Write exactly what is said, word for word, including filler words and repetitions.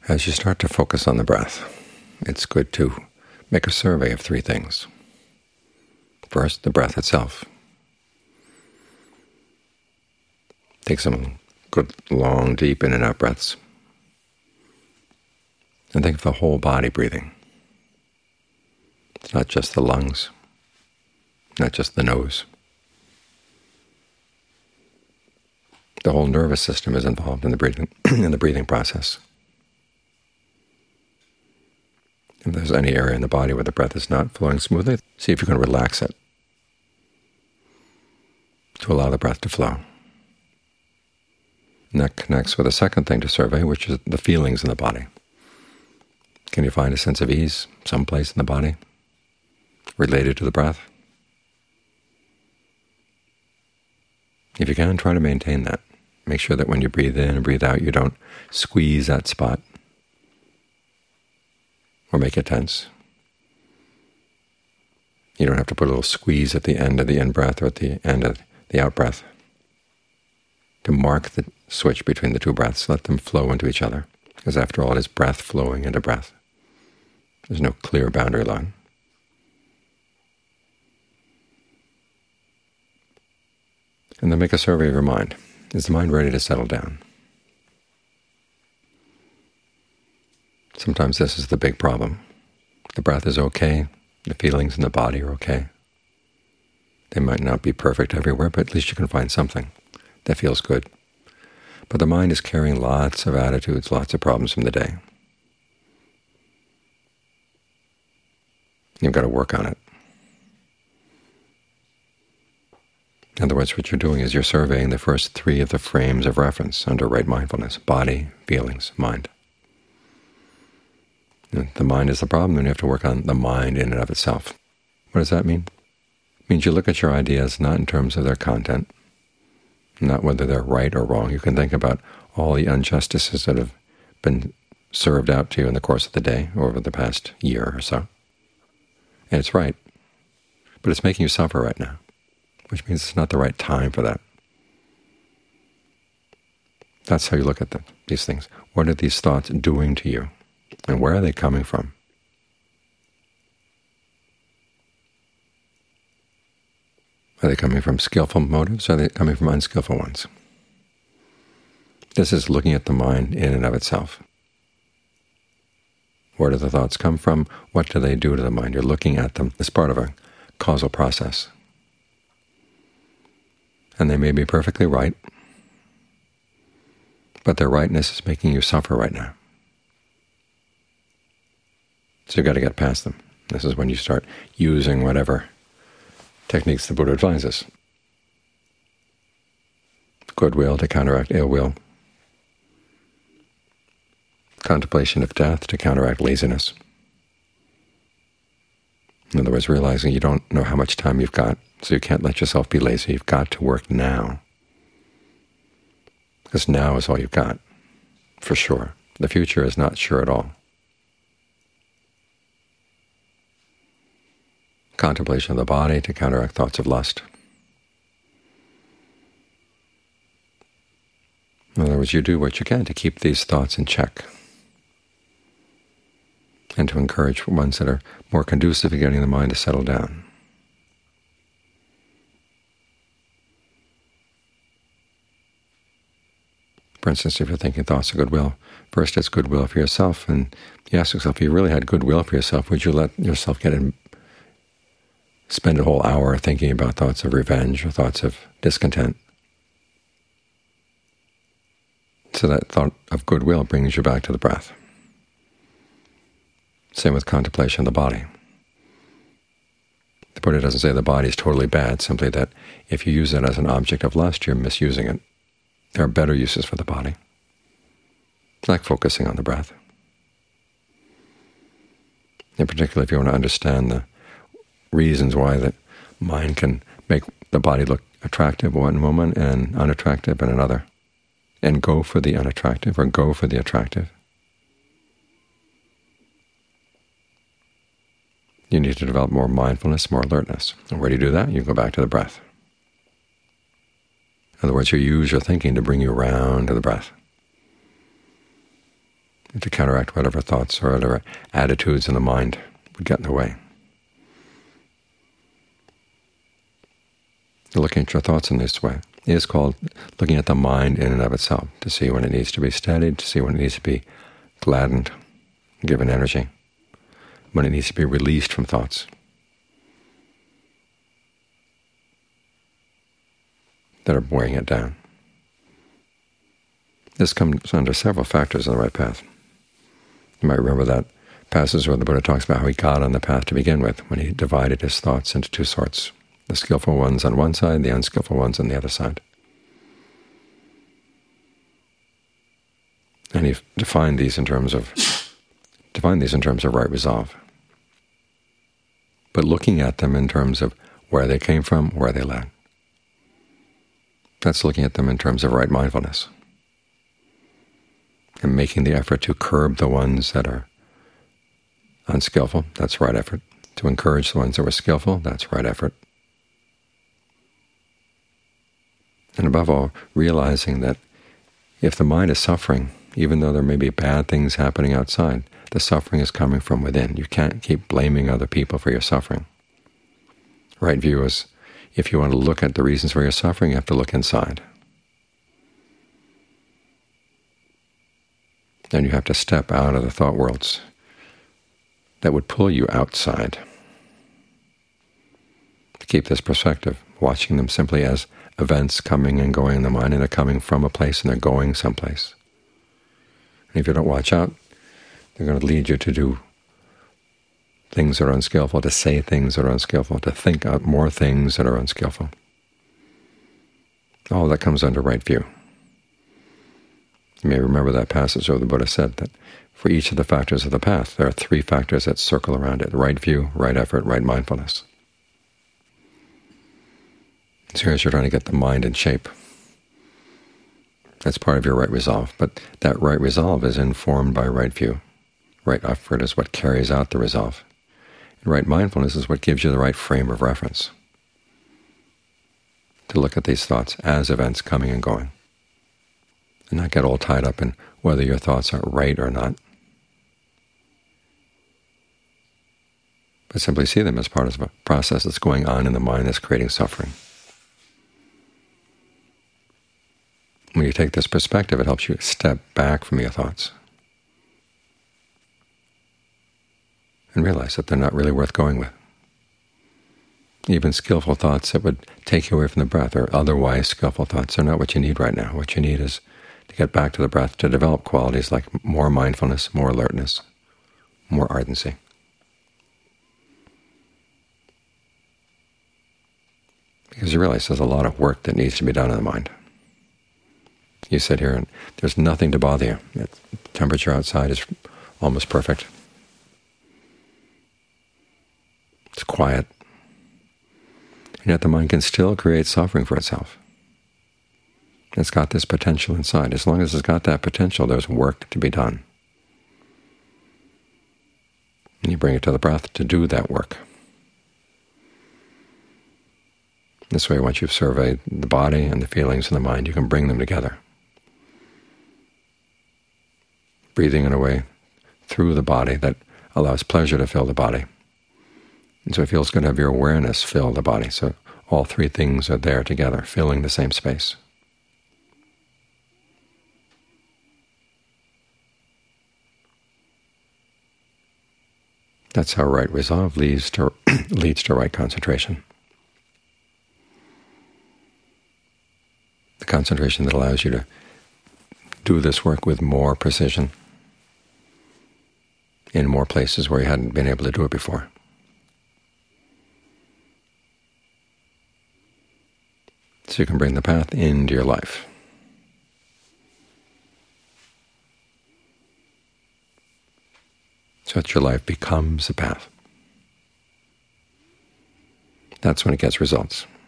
As you start to focus on the breath, it's good to make a survey of three things. First, the breath itself. Take some good, long, deep in and out breaths. And think of the whole body breathing. It's not just the lungs, not just the nose. The whole nervous system is involved in the breathing in the breathing process. If there's any area in the body where the breath is not flowing smoothly, see if you can relax it to allow the breath to flow. And that connects with a second thing to survey, which is the feelings in the body. Can you find a sense of ease someplace in the body related to the breath? If you can, try to maintain that. Make sure that when you breathe in and breathe out, you don't squeeze that spot or make it tense. You don't have to put a little squeeze at the end of the in-breath or at the end of the out-breath to mark the switch between the two breaths. Let them flow into each other, because after all, it is breath flowing into breath. There's no clear boundary line. And then make a survey of your mind. Is the mind ready to settle down? Sometimes this is the big problem. The breath is okay, the feelings in the body are okay. They might not be perfect everywhere, but at least you can find something that feels good. But the mind is carrying lots of attitudes, lots of problems from the day. You've got to work on it. In other words, what you're doing is you're surveying the first three of the frames of reference under right mindfulness: body, feelings, mind. And the mind is the problem, and you have to work on the mind in and of itself. What does that mean? It means you look at your ideas not in terms of their content, not whether they're right or wrong. You can think about all the injustices that have been served out to you in the course of the day or over the past year or so. And it's right, but it's making you suffer right now, which means it's not the right time for that. That's how you look at them, these things. What are these thoughts doing to you, and where are they coming from? Are they coming from skillful motives, or are they coming from unskillful ones? This is looking at the mind in and of itself. Where do the thoughts come from? What do they do to the mind? You're looking at them as part of a causal process. And they may be perfectly right, but their rightness is making you suffer right now. So you've got to get past them. This is when you start using whatever techniques the Buddha advises. Goodwill to counteract ill will. Contemplation of death to counteract laziness. In other words, realizing you don't know how much time you've got, so you can't let yourself be lazy. You've got to work now, because now is all you've got, for sure. The future is not sure at all. Contemplation of the body to counteract thoughts of lust. In other words, you do what you can to keep these thoughts in check and to encourage ones that are more conducive to getting the mind to settle down. For instance, if you're thinking thoughts of goodwill, first it's goodwill for yourself, and you ask yourself, if you really had goodwill for yourself, would you let yourself get in, spend a whole hour thinking about thoughts of revenge or thoughts of discontent? So that thought of goodwill brings you back to the breath. Same with contemplation of the body. The Buddha doesn't say the body is totally bad, simply that if you use it as an object of lust, you're misusing it. There are better uses for the body, like focusing on the breath. In particular, if you want to understand the reasons why the mind can make the body look attractive one moment and unattractive in another, and go for the unattractive or go for the attractive, you need to develop more mindfulness, more alertness. And where do you do that? You go back to the breath. In other words, you use your thinking to bring you around to the breath. to counteract whatever thoughts or whatever attitudes in the mind would get in the way. Looking at your thoughts in this way is called looking at the mind in and of itself, to see when it needs to be steadied, to see when it needs to be gladdened, given energy, when it needs to be released from thoughts that are weighing it down. This comes under several factors on the right path. You might remember that passage where the Buddha talks about how he got on the path to begin with, when he divided his thoughts into two sorts: the skillful ones on one side, the unskillful ones on the other side. And he defined these in terms of defined these in terms of right resolve, but looking at them in terms of where they came from, where they led. That's looking at them in terms of right mindfulness, and making the effort to curb the ones that are unskillful. That's right effort. To encourage the ones that were skillful. That's right effort. And above all, realizing that if the mind is suffering, even though there may be bad things happening outside, the suffering is coming from within. You can't keep blaming other people for your suffering. Right view is, if you want to look at the reasons for your suffering, you have to look inside. And you have to step out of the thought worlds that would pull you outside. To keep this perspective, watching them simply as events coming and going in the mind, and they're coming from a place and they're going someplace. And if you don't watch out, they're going to lead you to do things that are unskillful, to say things that are unskillful, to think out more things that are unskillful. All that comes under right view. You may remember that passage where the Buddha said that for each of the factors of the path, there are three factors that circle around it: right view, right effort, right mindfulness. So here you're trying to get the mind in shape. That's part of your right resolve. But that right resolve is informed by right view. Right effort is what carries out the resolve. And right mindfulness is what gives you the right frame of reference to look at these thoughts as events coming and going, and not get all tied up in whether your thoughts are right or not, but simply see them as part of a process that's going on in the mind that's creating suffering. When you take this perspective, it helps you step back from your thoughts and realize that they're not really worth going with. Even skillful thoughts that would take you away from the breath, or otherwise skillful thoughts, are not what you need right now. What you need is to get back to the breath, to develop qualities like more mindfulness, more alertness, more ardency. Because you realize there's a lot of work that needs to be done in the mind. You sit here and there's nothing to bother you. The temperature outside is almost perfect. It's quiet. And yet the mind can still create suffering for itself. It's got this potential inside. As long as it's got that potential, there's work to be done. And you bring it to the breath to do that work. This way, once you've surveyed the body and the feelings and the mind, you can bring them together. Breathing in a way through the body that allows pleasure to fill the body. And so it feels good to have your awareness fill the body. So all three things are there together, filling the same space. That's how right resolve leads to leads to right concentration. The concentration that allows you to do this work with more precision in more places where you hadn't been able to do it before. So you can bring the path into your life. So that your life becomes a path. That's when it gets results.